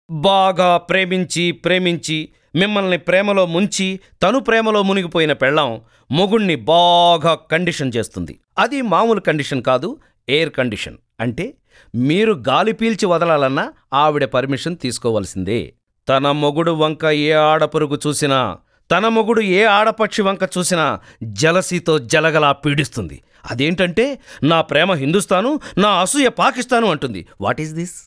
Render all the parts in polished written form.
బాగా ప్రేమించి ప్రేమించి మిమ్మల్ని ప్రేమలో ముంచి తను ప్రేమలో మునిగిపోయిన పెళ్ళాం మొగుణ్ణి బాగా కండిషన్ చేస్తుంది. అది మామూలు కండిషన్ కాదు, ఎయిర్ కండిషన్. అంటే మీరు గాలి పీల్చి వదలాలన్నా ఆవిడ పర్మిషన్ తీసుకోవలసిందే. తన మొగుడు వంక ఏ ఆడపరుగు చూసినా, తన మొగుడు ఏ ఆడపక్షి వంక చూసినా జలసీతో జలగలా పీడిస్తుంది. అదేంటంటే నా ప్రేమ హిందుస్థాను, నా అసూయ పాకిస్తాను అంటుంది. What is this?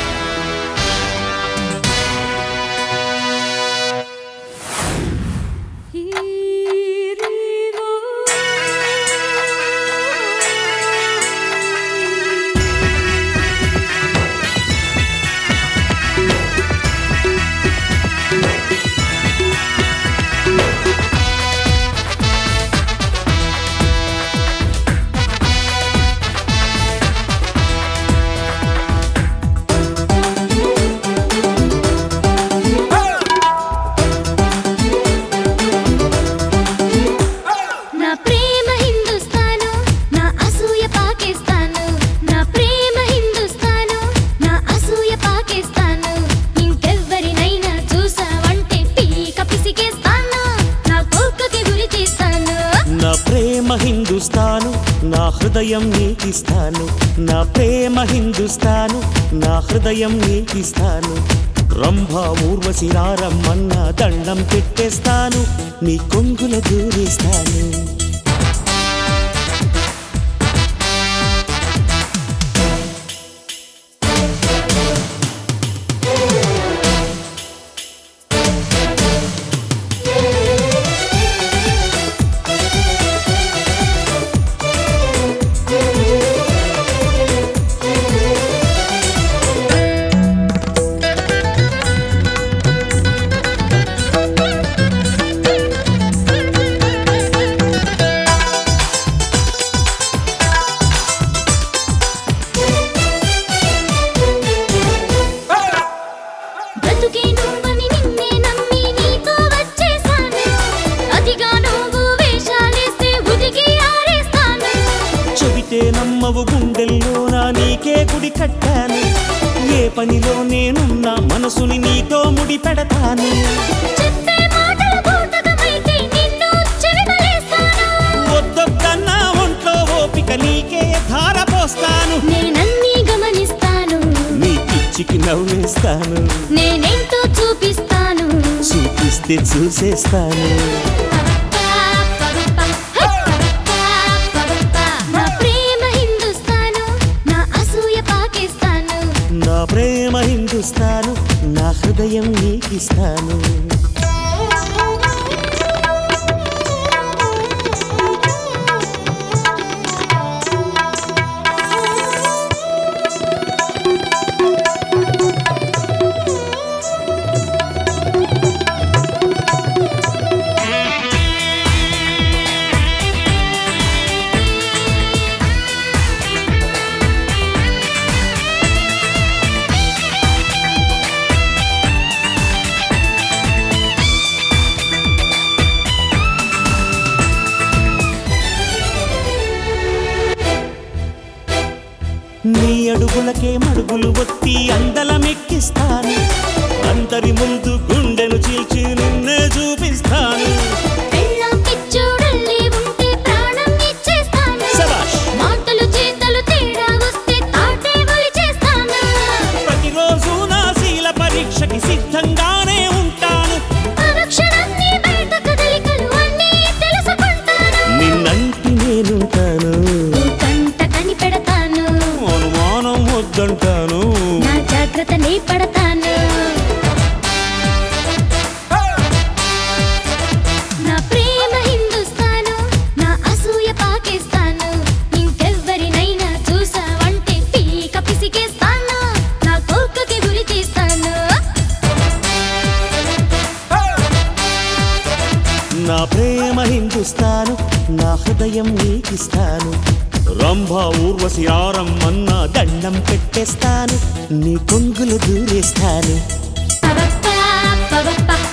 హిందుస్థాను నా హృదయం నీకిస్తాను, నా ప్రేమ హిందుస్థాను నా హృదయం నీకిస్తాను. రంభా ఊర్వశి రారమ్మన్న దండం పెట్టేస్తాను, నీ కొంగుల దూరేస్తాను. నమ్మవు గుండెల్లోనా నీకే గుడి కట్టాను, ఏ పనిలో నేనున్నా మనసుని నీతో ముడి పెడతాను. వద్దొద్దన్నా ఒంట్లో ఓపిక నీకే ధార పోస్తాను, నేనన్నీ గమనిస్తాను, నీ పిచ్చికి నవ్వేస్తాను, నేనేంటో చూపిస్తాను, చూపిస్తే చూసేస్తాను. నా ప్రేమ హిందుస్థాను నా హృదయం నీకిస్తాను. నీ అడుగులకే మడుగులు ఒత్తి అందలమెక్కిస్తాను, అందరి ముందు గుండెను చీల్చి నిన్నే చూపిస్తాను. ప్రతిరోజు నా శీల పరీక్షకి సిద్ధంగానే ఉంటాను, నిన్నంటి నేనుంటాను, అనుమానం వద్దంటాను, నా జాగ్రత్త నీ పడతాను. నా ప్రేమ హిందుస్థాను నా అసూయ పాకిస్తాను, ఇంకెవ్వరినైనా చూసావంటే పీక పిసికేస్తాను, నా కోకకి గురి తీస్తాను. నా ప్రేమ హిందుస్థాను నా హృదయం నీకిస్తాను. రంభా ఊర్వశి రారమ్మన్న దండం పెట్టేస్తాను, నీ కొంగులు దూరేస్తాను. పవప్ప పవప్ప